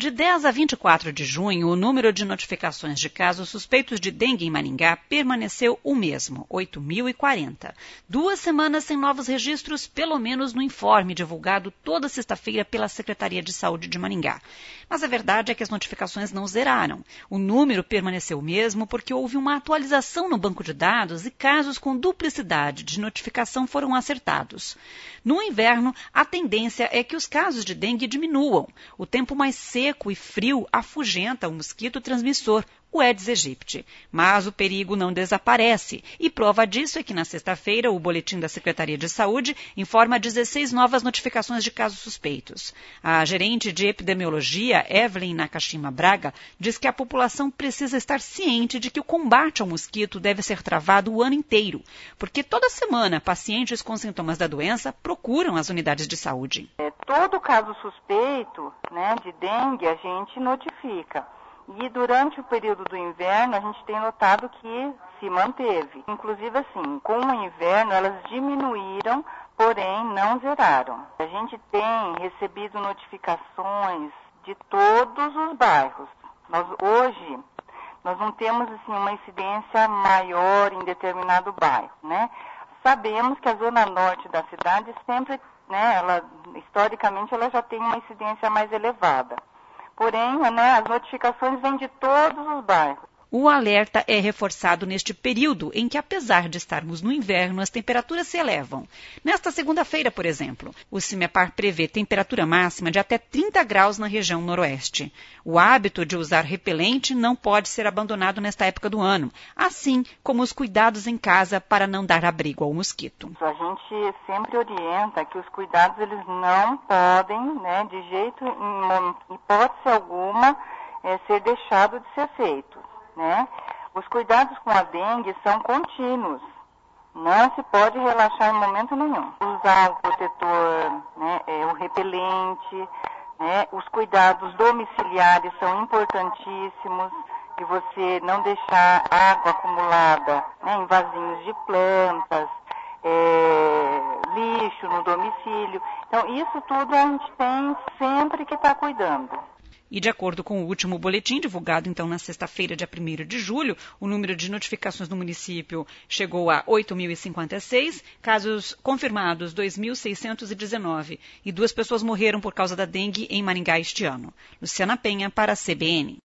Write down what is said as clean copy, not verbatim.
De 10 a 24 de junho, o número de notificações de casos suspeitos de dengue em Maringá permaneceu o mesmo, 8.040. 2 semanas sem novos registros, pelo menos no informe divulgado toda sexta-feira pela Secretaria de Saúde de Maringá. Mas a verdade é que as notificações não zeraram. O número permaneceu o mesmo porque houve uma atualização no banco de dados e casos com duplicidade de notificação foram acertados. No inverno, a tendência é que os casos de dengue diminuam. O tempo mais seco e frio afugenta o mosquito transmissor, o Aedes aegypti. Mas o perigo não desaparece. E prova disso é que na sexta-feira o boletim da Secretaria de Saúde informa 16 novas notificações de casos suspeitos. A gerente de epidemiologia, Evelyn Nakashima Braga, diz que a população precisa estar ciente de que o combate ao mosquito deve ser travado o ano inteiro, porque toda semana pacientes com sintomas da doença procuram as unidades de saúde. Todo caso suspeito, de dengue a gente notifica. E durante o período do inverno, a gente tem notado que se manteve. Inclusive, assim, com o inverno, elas diminuíram, porém não zeraram. A gente tem recebido notificações de todos os bairros. Hoje, nós não temos assim, uma incidência maior em determinado bairro, Sabemos que a zona norte da cidade sempre, historicamente, ela já tem uma incidência mais elevada. Porém, as notificações vêm de todos os bairros. O alerta é reforçado neste período em que, apesar de estarmos no inverno, as temperaturas se elevam. Nesta segunda-feira, por exemplo, o CIMEPAR prevê temperatura máxima de até 30 graus na região noroeste. O hábito de usar repelente não pode ser abandonado nesta época do ano, assim como os cuidados em casa para não dar abrigo ao mosquito. A gente sempre orienta que os cuidados eles não podem, de jeito, em hipótese alguma, ser deixado de ser feito. Os cuidados com a dengue são contínuos. Não se pode relaxar em momento nenhum. Usar o protetor, o repelente, os cuidados domiciliares são importantíssimos. De você não deixar água acumulada em vasinhos de plantas, lixo no domicílio. Então, isso tudo a gente tem sempre que estar cuidando. E de acordo com o último boletim, divulgado então na sexta-feira, dia 1º de julho, o número de notificações no município chegou a 8.056, casos confirmados 2.619 e 2 pessoas morreram por causa da dengue em Maringá este ano. Luciana Penha para a CBN.